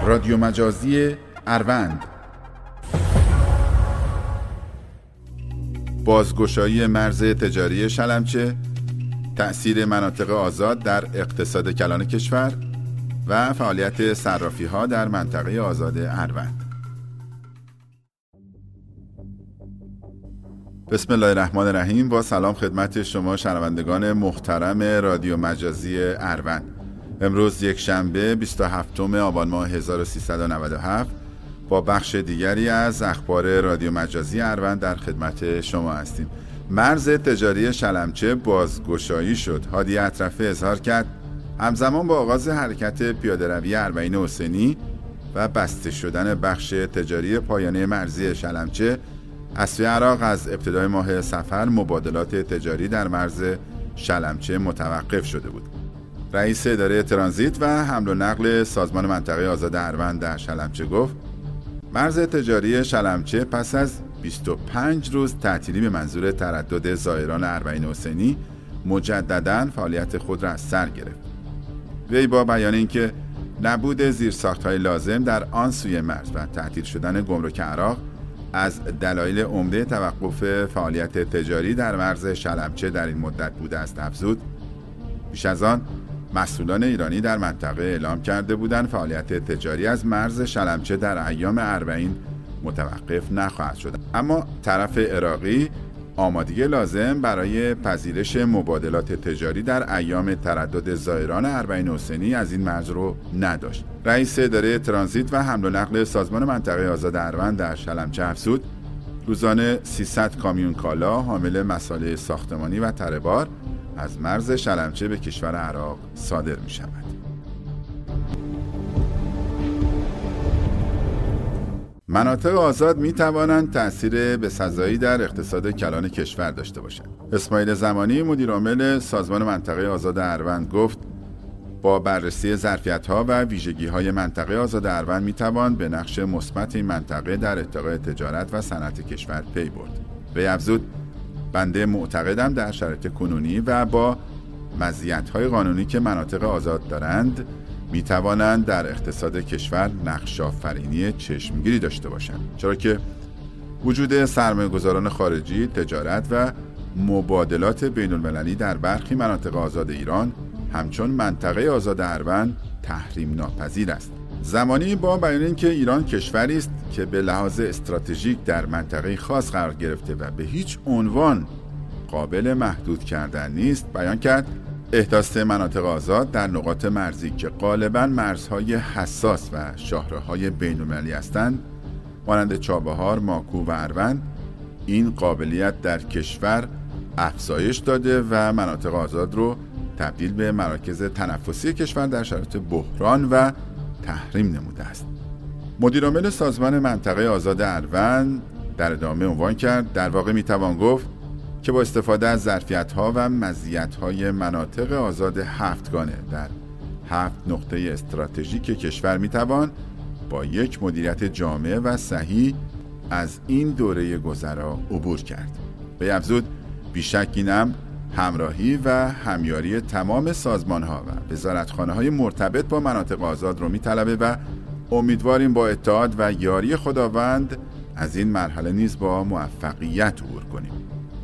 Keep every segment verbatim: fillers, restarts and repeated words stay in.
رادیو مجازی اروند. بازگشایی مرز تجاری شلمچه، تأثیر مناطق آزاد در اقتصاد کلان کشور و فعالیت صرافی‌ها در منطقه آزاد اروند. بسم الله الرحمن الرحیم. با سلام خدمت شما شنوندگان محترم رادیو مجازی اروند. امروز یک شنبه بیست و هفتم آبان ماه هزار و سیصد و نود و هفت با بخش دیگری از اخبار رادیو مجازی اروند در خدمت شما هستیم. مرز تجاری شلمچه بازگشایی شد. هادی اطرفه اظهار کرد همزمان با آغاز حرکت پیاده‌روی اربعین حسینی و بسته شدن بخش تجاری پایانه مرزی شلمچه، از سوی عراق از ابتدای ماه صفر مبادلات تجاری در مرز شلمچه متوقف شده بود. رئیس اداره ترانزیت و حمل و نقل سازمان منطقه آزاد اروند در شلمچه گفت مرز تجاری شلمچه پس از بیست و پنج روز تعطیلی به منظور تردد زائران اربعین حسینی مجدداً فعالیت خود را از سر گرفت. وی با بیان اینکه نبود زیرساخت‌های لازم در آن سوی مرز و تعطیل شدن گمرک عراق از دلایل عمده توقف فعالیت تجاری در مرز شلمچه در این مدت بوده است افزود. بیش از آن مسئولان ایرانی در منطقه اعلام کرده بودند فعالیت تجاری از مرز شلمچه در ایام اربعین متوقف نخواهد شد، اما طرف عراقی آمادگی لازم برای پذیرش مبادلات تجاری در ایام تردد زائران اربعین حسینی از این مرز رو نداشت. رئیس اداره ترانزیت و حمل و نقل سازمان منطقه آزاد اروند در شلمچه افزود روزانه سیصد کامیون کالا حامل مصالح ساختمانی و تره‌بار از مرز شلمچه به کشور عراق صادر می شود. مناطق آزاد می توانند تأثیر بسزایی در اقتصاد کلان کشور داشته باشند. اسماعیل زمانی مدیرعامل سازمان منطقه آزاد اروند گفت با بررسی ظرفیت‌ها و ویژگی‌های منطقه آزاد اروند می توان به نقش مثبت این منطقه در ارتقاء تجارت و صنعت کشور پی برد. وی افزود بنده معتقدم در شرایط کنونی و با مزیت‌های قانونی که مناطق آزاد دارند می توانند در اقتصاد کشور نقش آفرینی چشمگیری داشته باشند، چرا که وجود سرمایه‌گذاران خارجی، تجارت و مبادلات بین‌المللی در برخی مناطق آزاد ایران همچون منطقه آزاد اروند تحریم ناپذیر است. زمانی با بیان اینکه ایران کشوری است که به لحاظ استراتژیک در منطقه خاص قرار گرفته و به هیچ عنوان قابل محدود کردن نیست، بیان کرد احداث مناطق آزاد در نقاط مرزی که غالباً مرزهای حساس و شاهراهای بین‌المللی هستند مانند چابهار، ماکو و اروند این قابلیت در کشور افزایش داده و مناطق آزاد رو تبدیل به مراکز تنفسی کشور در شرایط بحران و تحریم نموده است. مدیرعامل سازمان منطقه آزاد اروند در ادامه عنوان کرد در واقع میتوان گفت که با استفاده از ظرفیت‌ها و مزیت‌های مناطق آزاد هفتگانه در هفت نقطه استراتژیک کشور میتوان با یک مدیریت جامع و صحیح از این دوره گذرا عبور کرد. وی افزود بیشک این امر همراهی و همیاری تمام سازمان‌ها و وزارتخانه‌های مرتبط با مناطق آزاد رو می‌طلبه و امیدواریم با اتحاد و یاری خداوند از این مرحله نیز با موفقیت عبور کنیم.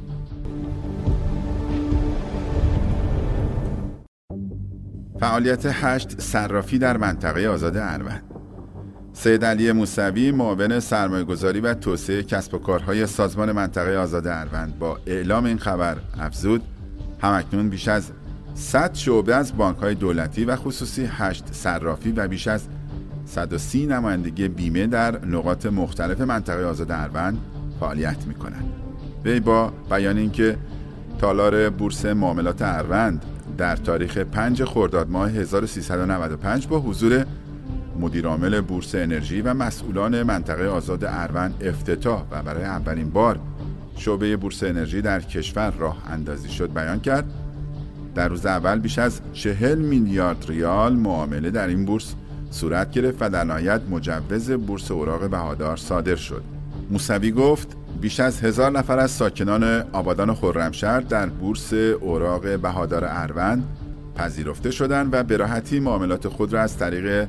فعالیت هشت صرافی در منطقه آزاد اروند. سید علی موسوی معاون سرمایه‌گذاری و توسعه کسب و کارهای سازمان منطقه آزاد اروند با اعلام این خبر افزود همکنون بیش از صد شعبه از بانک‌های دولتی و خصوصی هشت صرافی و بیش از صد و سی نمایندگی بیمه در نقاط مختلف منطقه آزاد اروند فعالیت می‌کنند. وی با بیان اینکه تالار بورس معاملات اروند در تاریخ پنج خرداد ماه هزار و سیصد و نود و پنج با حضور مدیرعامل بورس انرژی و مسئولان منطقه آزاد اروند افتتاح و برای اولین بار شعبه بورس انرژی در کشور راه اندازی شد، بیان کرد در روز اول بیش از چهل میلیارد ریال معامله در این بورس صورت گرفت و در نهایت مجوز بورس اوراق بهادار صادر شد. موسوی گفت بیش از هزار نفر از ساکنان آبادان و خرمشهر در بورس اوراق بهادار اروند پذیرفته شدند و به راحتی معاملات خود را از طریق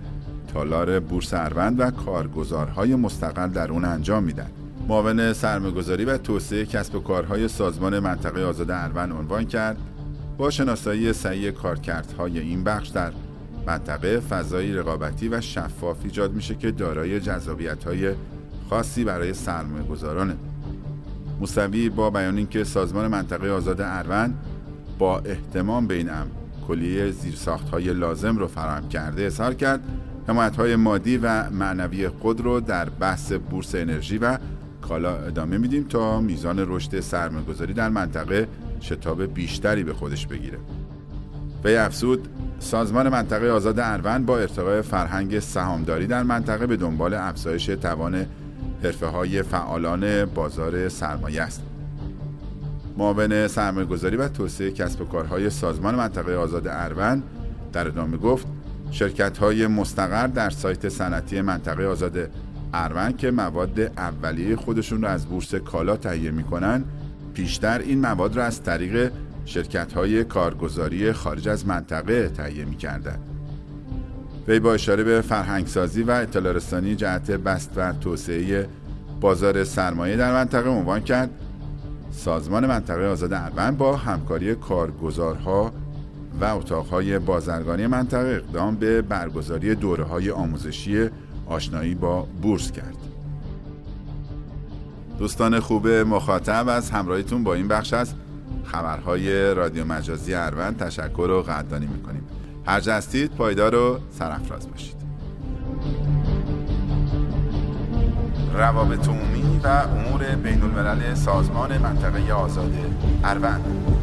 تالار بورس اروند و کارگزارهای مستقل در اون انجام میدن. معاون سرمایه‌گذاری و توسعه کسب و کارهای سازمان منطقه آزاد اروند عنوان کرد با شناسایی صحیح کارکردهای این بخش در منطقه فضای رقابتی و شفاف ایجاد میشه که دارای جذابیت‌های خاصی برای سرمایه‌گذارانه. موسوی با بیان اینکه سازمان منطقه آزاد اروند با اهتمام به این امر کلیه زیرساخت‌های لازم رو فراهم کرده اظهار کرد حمایت‌های مادی و معنوی خود رو در بحث بورس انرژی و کالا ادامه میدیم تا میزان رشد سرمایه‌گذاری در منطقه شتاب بیشتری به خودش بگیره. وی افزود سازمان منطقه آزاد اروند با ارتقای فرهنگ سهامداری در منطقه به دنبال افزایش توان حرفه‌های فعالان بازار سرمایه است. معاون سرمایه‌گذاری و توسعه کسب و کارهای سازمان منطقه آزاد اروند در ادامه گفت شرکت‌های مستقر در سایت صنعتی منطقه آزاد اروند که مواد اولیه خودشون را از بورس کالا تهیه می‌کنند، پیشتر این مواد را از طریق شرکت‌های کارگزاری خارج از منطقه تهیه می‌کردند. وی با اشاره به فرهنگسازی و اطلاع رسانی جهت بسط و توسعه بازار سرمایه در منطقه عنوان کرد سازمان منطقه آزاد اروند با همکاری کارگزارها و اتاقهای بازرگانی منطقه اقدام به برگزاری دوره‌های آموزشی آشنایی با بورس کرد. دوستان خوب مخاطب، از همراهیتون با این بخش از خبرهای رادیو مجازی اروند تشکر و قدردانی میکنیم. هر جا هستید پایدار و سرافراز باشید. روابط عمومی و امور بین الملل سازمان منطقه آزاد اروند